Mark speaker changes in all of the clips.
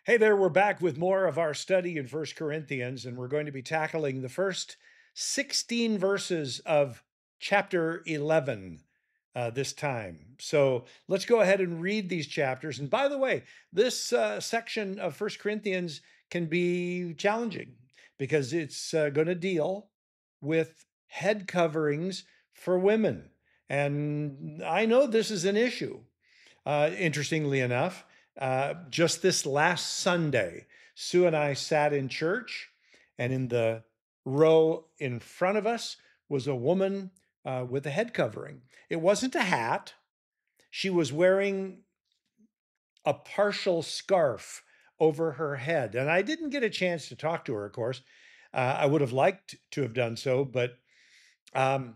Speaker 1: Hey there, we're back with more of our study in First Corinthians, and we're going to be tackling the first 16 verses of chapter 11 this time. So let's go ahead and read these chapters. And by the way, this section of First Corinthians can be challenging because it's going to deal with head coverings for women. And I know this is an issue. Interestingly enough, just this last Sunday, Sue and I sat in church, and in the row in front of us was a woman with a head covering. It wasn't a hat. She was wearing a partial scarf over her head. And I didn't get a chance to talk to her, of course. I would have liked to have done so, but um,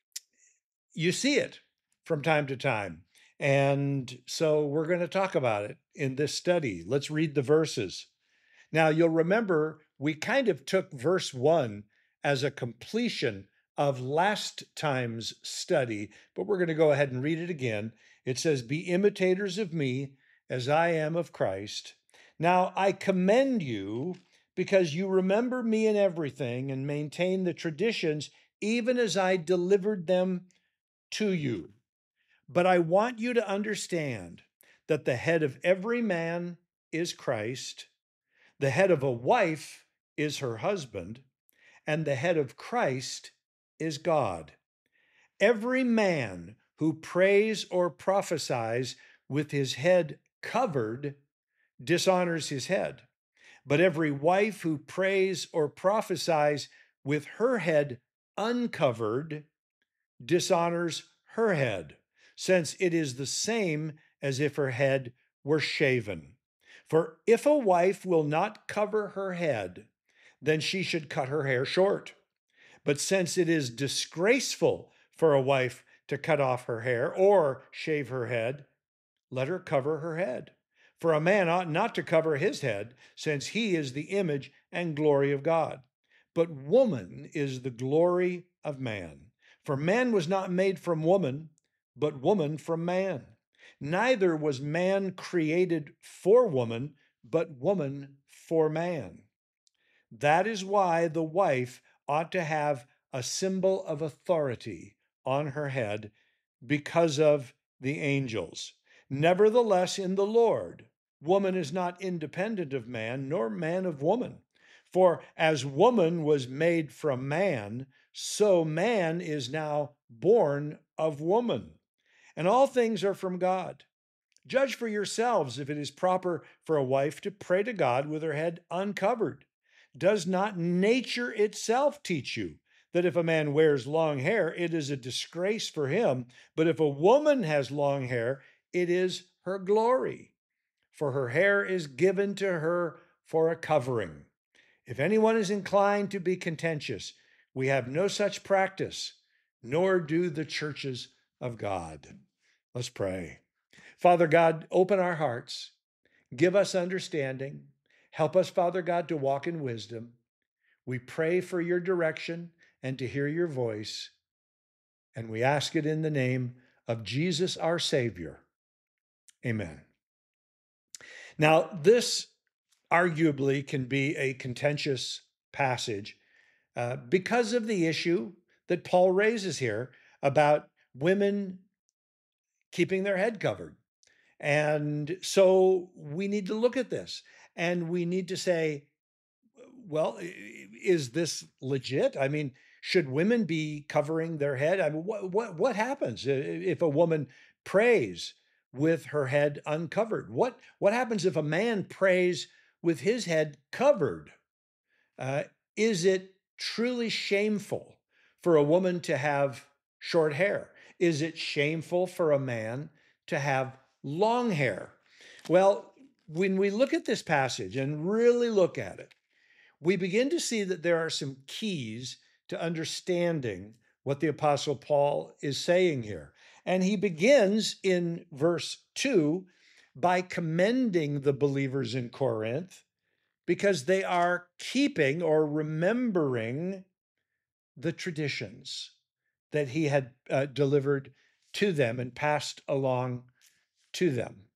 Speaker 1: you see it from time to time. And so we're going to talk about it in this study. Let's read the verses. Now, you'll remember we kind of took verse 1 as a completion of last time's study, but we're going to go ahead and read it again. It says, "Be imitators of me as I am of Christ. Now, I commend you because you remember me in everything and maintain the traditions even as I delivered them to you. But I want you to understand that the head of every man is Christ, the head of a wife is her husband, and the head of Christ is God. Every man who prays or prophesies with his head covered dishonors his head. But every wife who prays or prophesies with her head uncovered dishonors her head, since it is the same as if her head were shaven. For if a wife will not cover her head, then she should cut her hair short. But since it is disgraceful for a wife to cut off her hair or shave her head, let her cover her head. For a man ought not to cover his head, since he is the image and glory of God. But woman is the glory of man. For man was not made from woman, but woman from man. Neither was man created for woman, but woman for man. That is why the wife ought to have a symbol of authority on her head because of the angels. Nevertheless, in the Lord, woman is not independent of man, nor man of woman. For as woman was made from man, so man is now born of woman. And all things are from God. Judge for yourselves if it is proper for a wife to pray to God with her head uncovered. Does not nature itself teach you that if a man wears long hair, it is a disgrace for him, but if a woman has long hair, it is her glory? For her hair is given to her for a covering. If anyone is inclined to be contentious, we have no such practice, nor do the churches of God." Let's pray. Father God, open our hearts, give us understanding, help us, Father God, to walk in wisdom. We pray for your direction and to hear your voice, and we ask it in the name of Jesus, our Savior. Amen. Now, this arguably can be a contentious passage because of the issue that Paul raises here about women keeping their head covered. And so we need to look at this and we need to say, well, is this legit? I mean, should women be covering their head? I mean, what happens if a woman prays with her head uncovered? What happens if a man prays with his head covered? Uh, is it truly shameful for a woman to have short hair? Is it shameful for a man to have long hair? Well, when we look at this passage and really look at it, we begin to see that there are some keys to understanding what the Apostle Paul is saying here. And he begins in verse 2 by commending the believers in Corinth because they are keeping or remembering the traditions that he had delivered to them and passed along to them.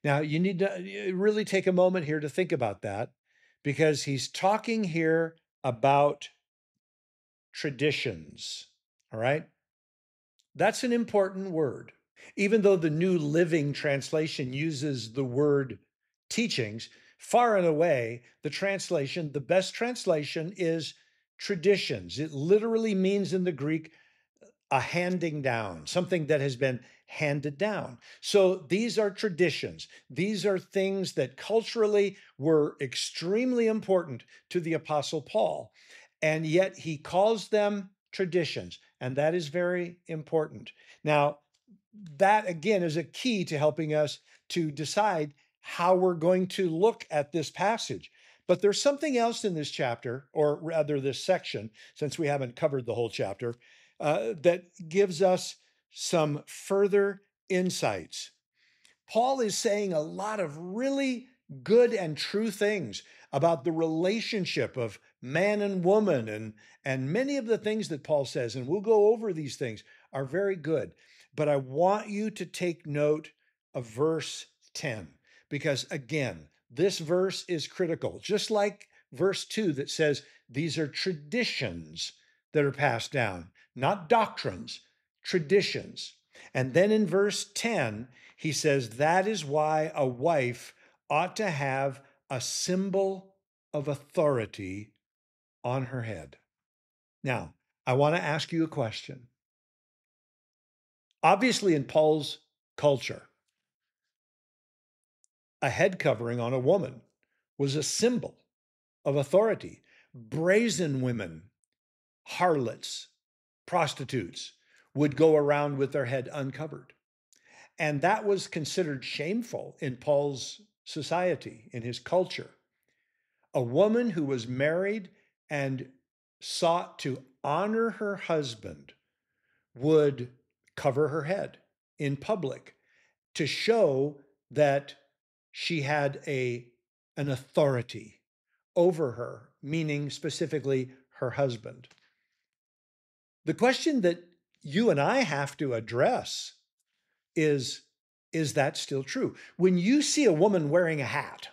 Speaker 1: Now, you need to really take a moment here to think about that because he's talking here about traditions. All right. That's an important word. Even though the New Living Translation uses the word teachings, far and away, the best translation is traditions. It literally means in the Greek a handing down, something that has been handed down. So these are traditions. These are things that culturally were extremely important to the Apostle Paul. And yet he calls them traditions. And that is very important. Now, that again is a key to helping us to decide how we're going to look at this passage. But there's something else in this chapter, or rather this section, since we haven't covered the whole chapter, that gives us some further insights. Paul is saying a lot of really good and true things about the relationship of man and woman, and many of the things that Paul says, and we'll go over these things, are very good. But I want you to take note of verse 10, because again, this verse is critical, just like verse 2 that says these are traditions that are passed down, not doctrines, traditions. And then in verse 10, he says, that is why a wife ought to have a symbol of authority on her head. Now, I want to ask you a question. Obviously, in Paul's culture, a head covering on a woman was a symbol of authority. Brazen women, harlots, prostitutes would go around with their head uncovered. And that was considered shameful in Paul's society, in his culture. A woman who was married and sought to honor her husband would cover her head in public to show that she had an authority over her, meaning specifically her husband. The question that you and I have to address is that still true? When you see a woman wearing a hat,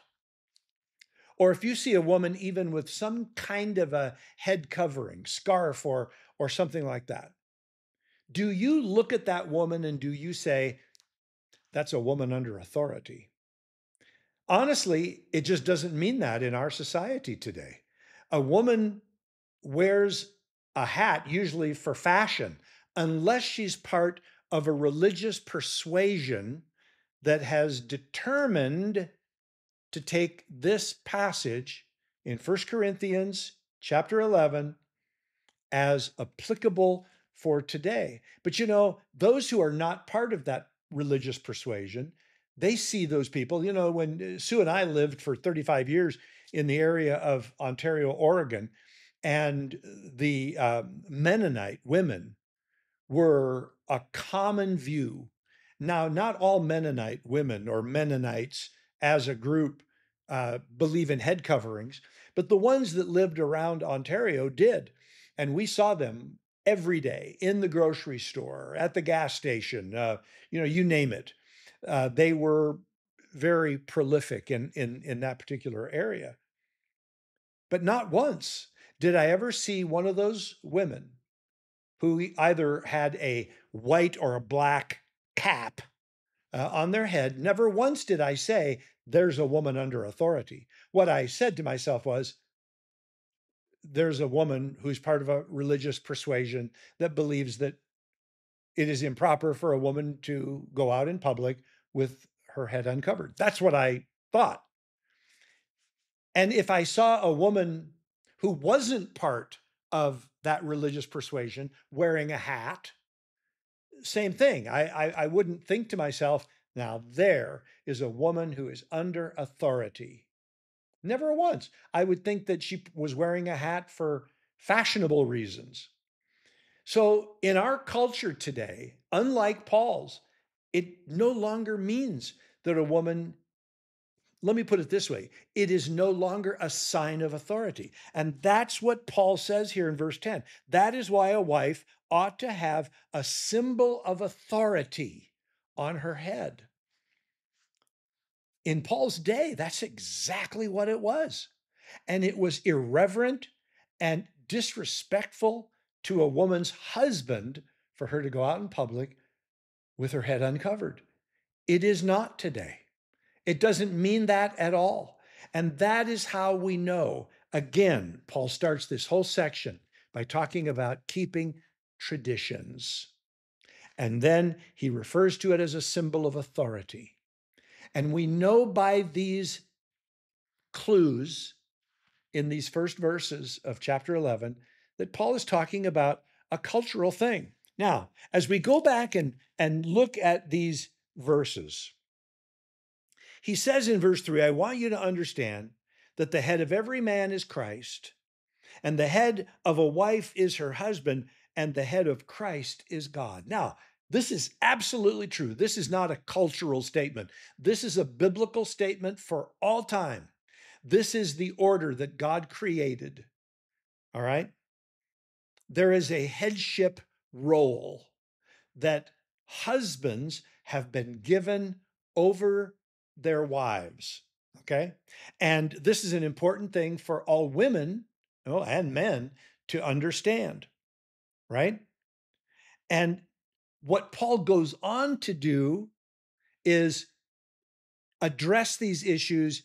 Speaker 1: or if you see a woman even with some kind of a head covering, scarf, or something like that, do you look at that woman and do you say, that's a woman under authority? Honestly, it just doesn't mean that in our society today. A woman wears a hat usually for fashion, unless she's part of a religious persuasion that has determined to take this passage in 1 Corinthians chapter 11 as applicable for today. But you know, those who are not part of that religious persuasion, they see those people. You know, when Sue and I lived for 35 years in the area of Ontario, Oregon, and the Mennonite women were a common view. Now, not all Mennonite women or Mennonites as a group believe in head coverings, but the ones that lived around Ontario did. And we saw them every day in the grocery store, at the gas station, you name it. They were very prolific in that particular area. But not once did I ever see one of those women who either had a white or a black cap on their head. Never once did I say, there's a woman under authority. What I said to myself was, there's a woman who's part of a religious persuasion that believes that it is improper for a woman to go out in public with her head uncovered. That's what I thought. And if I saw a woman who wasn't part of that religious persuasion wearing a hat, same thing. I wouldn't think to myself, now there is a woman who is under authority. Never once. I would think that she was wearing a hat for fashionable reasons. So in our culture today, unlike Paul's, it no longer means that a woman, let me put it this way, it is no longer a sign of authority. And that's what Paul says here in verse 10. That is why a wife ought to have a symbol of authority on her head. In Paul's day, that's exactly what it was. And it was irreverent and disrespectful to a woman's husband for her to go out in public with her head uncovered. It is not today. It doesn't mean that at all. And that is how we know. Again, Paul starts this whole section by talking about keeping traditions. And then he refers to it as a symbol of authority. And we know by these clues in these first verses of chapter 11 that Paul is talking about a cultural thing. Now, as we go back and look at these verses, he says in verse 3, I want you to understand that the head of every man is Christ, and the head of a wife is her husband, and the head of Christ is God. Now, this is absolutely true. This is not a cultural statement. This is a biblical statement for all time. This is the order that God created. All right? There is a headship role that husbands have been given over their wives. Okay? And this is an important thing for all women, and men to understand, right? And what Paul goes on to do is address these issues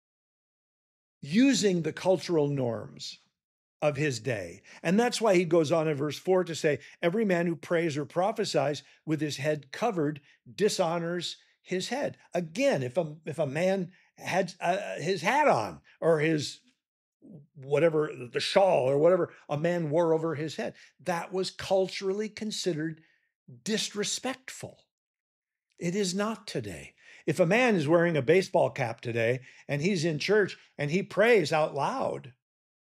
Speaker 1: using the cultural norms of his day. And that's why he goes on in verse 4 to say, every man who prays or prophesies with his head covered dishonors his head. Again, if a man had his hat on, or his whatever, the shawl or whatever a man wore over his head, that was culturally considered disrespectful. It is not today. If a man is wearing a baseball cap today and he's in church and he prays out loud,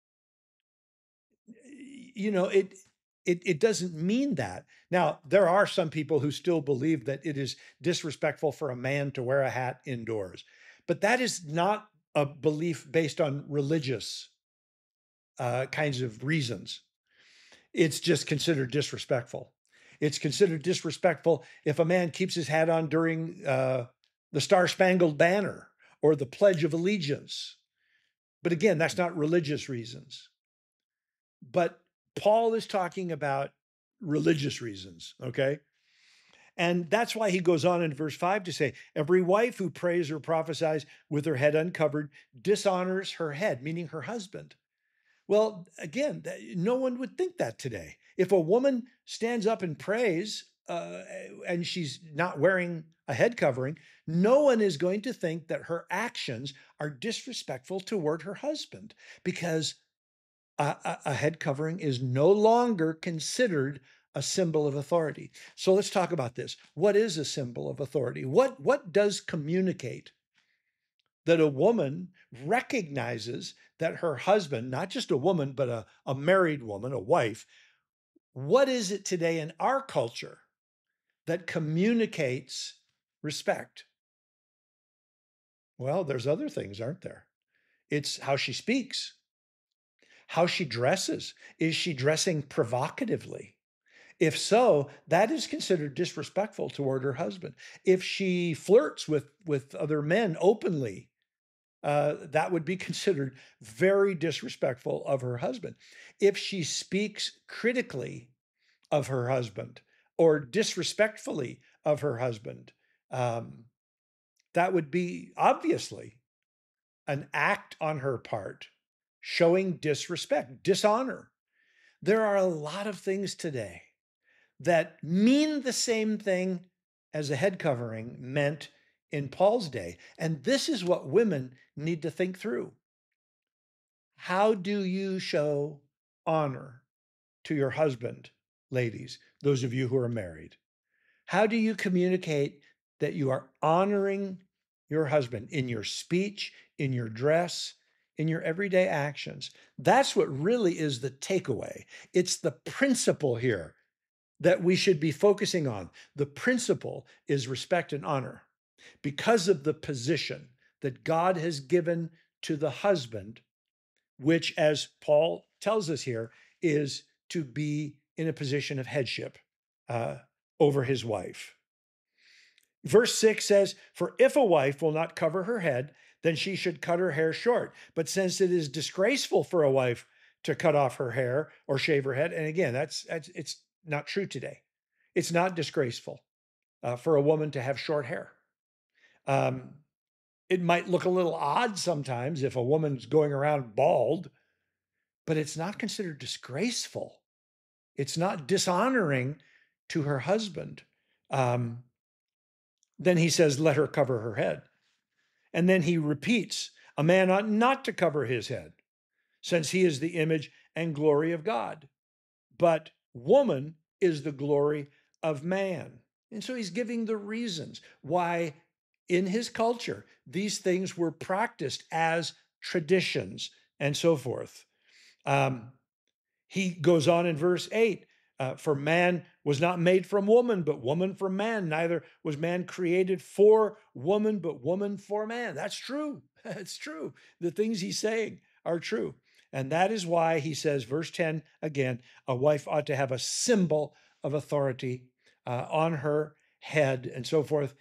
Speaker 1: it doesn't mean that. Now, there are some people who still believe that it is disrespectful for a man to wear a hat indoors, but that is not a belief based on religious kinds of reasons. It's just considered disrespectful. It's considered disrespectful if a man keeps his hat on during the Star Spangled Banner or the Pledge of Allegiance. But again, that's not religious reasons. But Paul is talking about religious reasons, okay? And that's why he goes on in verse 5 to say, every wife who prays or prophesies with her head uncovered dishonors her head, meaning her husband. Well, again, no one would think that today. If a woman stands up and prays and she's not wearing a head covering, no one is going to think that her actions are disrespectful toward her husband, because a head covering is no longer considered a symbol of authority. So let's talk about this. What is a symbol of authority? What does communicate? That a woman recognizes that her husband, not just a woman, but a married woman, a wife, what is it today in our culture that communicates respect? Well, there's other things, aren't there? It's how she speaks, how she dresses. Is she dressing provocatively? If so, that is considered disrespectful toward her husband. If she flirts with other men openly, that would be considered very disrespectful of her husband. If she speaks critically of her husband or disrespectfully of her husband, that would be obviously an act on her part showing disrespect, dishonor. There are a lot of things today that mean the same thing as a head covering meant in Paul's day. And this is what women need to think through. How do you show honor to your husband, ladies, those of you who are married? How do you communicate that you are honoring your husband in your speech, in your dress, in your everyday actions? That's what really is the takeaway. It's the principle here that we should be focusing on. The principle is respect and honor because of the position that God has given to the husband, which, as Paul tells us here, is to be in a position of headship over his wife. Verse 6 says, "For if a wife will not cover her head, then she should cut her hair short. But since it is disgraceful for a wife to cut off her hair or shave her head," and again, that's it's not true today. It's not disgraceful for a woman to have short hair. Um, it might look a little odd sometimes if a woman's going around bald, but it's not considered disgraceful. It's not dishonoring to her husband. Um, then he says, "Let her cover her head." And then he repeats, "A man ought not to cover his head, since he is the image and glory of God. But woman is the glory of man." And so he's giving the reasons why in his culture these things were practiced as traditions and so forth. Um, he goes on in verse 8, "For man was not made from woman, but woman from man. Neither was man created for woman, but woman for man." That's true. That's true. The things he's saying are true. And that is why he says, verse 10 again, a wife ought to have a symbol of authority on her head and so forth.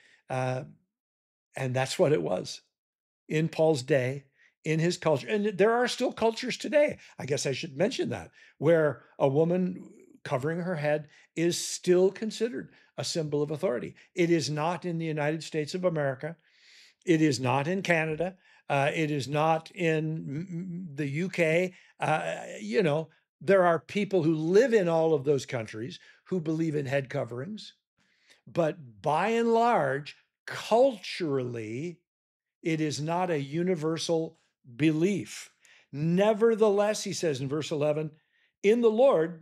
Speaker 1: And that's what it was in Paul's day, in his culture. And there are still cultures today, I guess I should mention that, where a woman covering her head is still considered a symbol of authority. It is not in the United States of America. It is not in Canada. It is not in the UK. There are people who live in all of those countries who believe in head coverings. But by and large, culturally, it is not a universal belief. Nevertheless, he says in verse 11, in the Lord,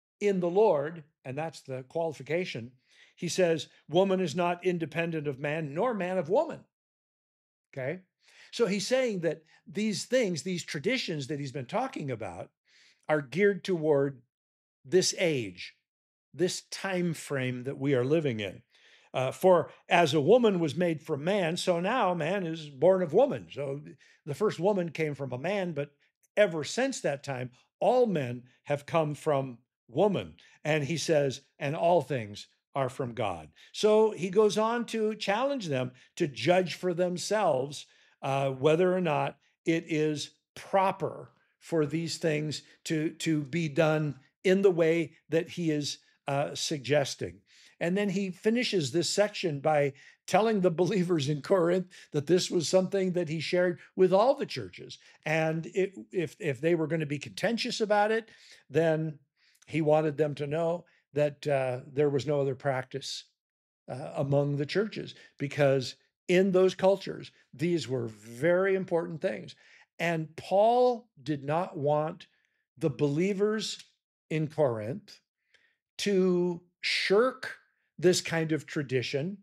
Speaker 1: and that's the qualification, he says, woman is not independent of man, nor man of woman. Okay? So he's saying that these things, these traditions that he's been talking about, are geared toward this age, this time frame that we are living in. For as a woman was made from man, so now man is born of woman. So the first woman came from a man, but ever since that time, all men have come from woman. And he says, and all things are from God. So he goes on to challenge them to judge for themselves whether or not it is proper for these things to be done in the way that he is suggesting. And then he finishes this section by telling the believers in Corinth that this was something that he shared with all the churches. And if they were going to be contentious about it, then he wanted them to know that there was no other practice among the churches, because in those cultures, these were very important things. And Paul did not want the believers in Corinth to shirk this kind of tradition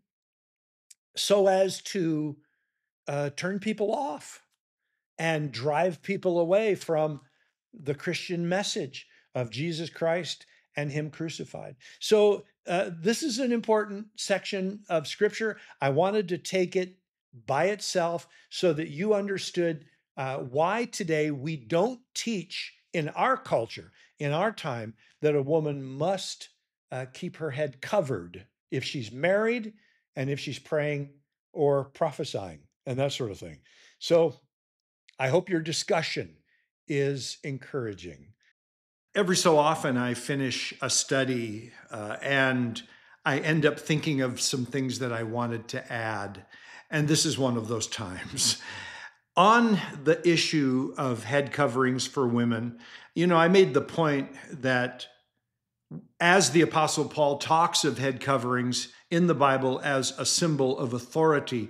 Speaker 1: so as to turn people off and drive people away from the Christian message of Jesus Christ and him crucified. So this is an important section of scripture. I wanted to take it by itself so that you understood why today we don't teach in our culture, in our time, that a woman must keep her head covered if she's married and if she's praying or prophesying and that sort of thing. So I hope your discussion is encouraging. Every so often, I finish a study and I end up thinking of some things that I wanted to add. And this is one of those times. On the issue of head coverings for women, I made the point that as the Apostle Paul talks of head coverings in the Bible as a symbol of authority,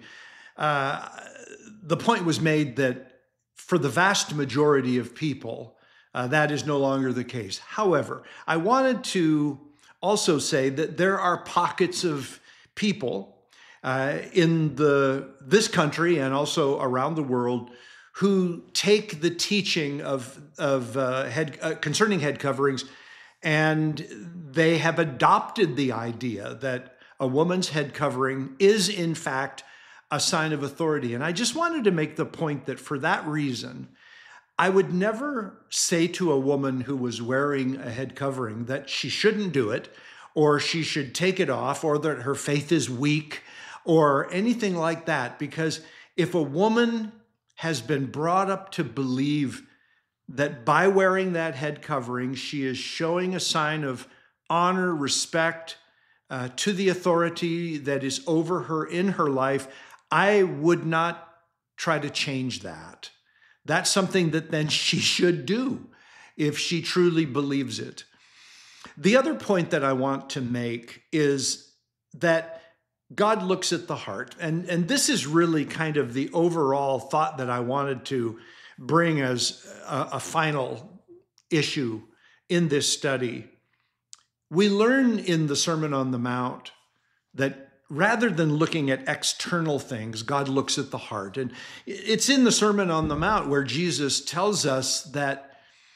Speaker 1: the point was made that for the vast majority of people, that is no longer the case. However, I wanted to also say that there are pockets of people in this country and also around the world who take the teaching of concerning head coverings, and they have adopted the idea that a woman's head covering is in fact a sign of authority. And I just wanted to make the point that for that reason, I would never say to a woman who was wearing a head covering that she shouldn't do it, or she should take it off, or that her faith is weak, or anything like that. Because if a woman has been brought up to believe that by wearing that head covering, she is showing a sign of honor, respect to the authority that is over her in her life, I would not try to change that. That's something that then she should do if she truly believes it. The other point that I want to make is that God looks at the heart. And this is really kind of the overall thought that I wanted to bring as a final issue in this study. We learn in the Sermon on the Mount that rather than looking at external things, God looks at the heart. And it's in the Sermon on the Mount where Jesus tells us that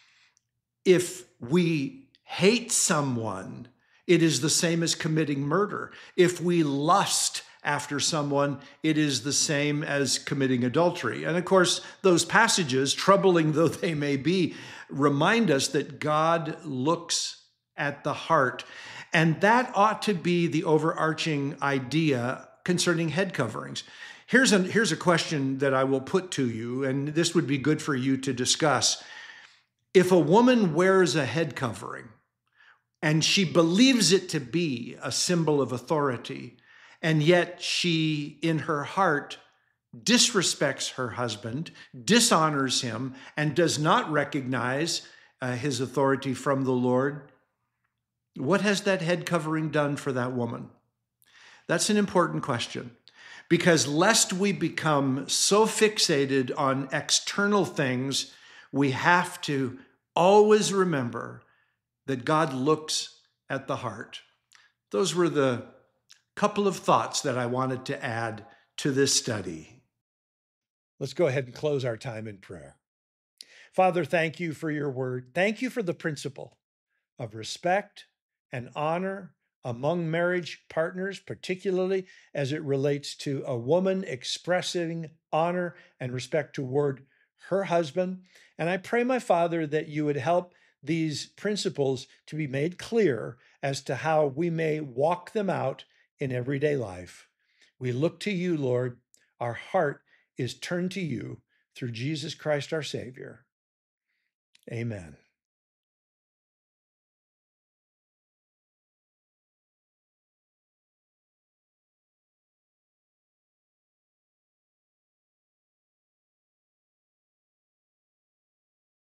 Speaker 1: if we hate someone, it is the same as committing murder. If we lust after someone, it is the same as committing adultery. And of course, those passages, troubling though they may be, remind us that God looks at the heart. And that ought to be the overarching idea concerning head coverings. Here's a question that I will put to you, and this would be good for you to discuss. If a woman wears a head covering, and she believes it to be a symbol of authority, and yet she, in her heart, disrespects her husband, dishonors him, and does not recognize his authority from the Lord, what has that head covering done for that woman? That's an important question, because lest we become so fixated on external things, we have to always remember that God looks at the heart. Those were the couple of thoughts that I wanted to add to this study. Let's go ahead and close our time in prayer. Father, thank you for your word. Thank you for the principle of respect and honor among marriage partners, particularly as it relates to a woman expressing honor and respect toward her husband. And I pray, my Father, that you would help these principles to be made clear as to how we may walk them out in everyday life. We look to you, Lord. Our heart is turned to you through Jesus Christ, our Savior. Amen.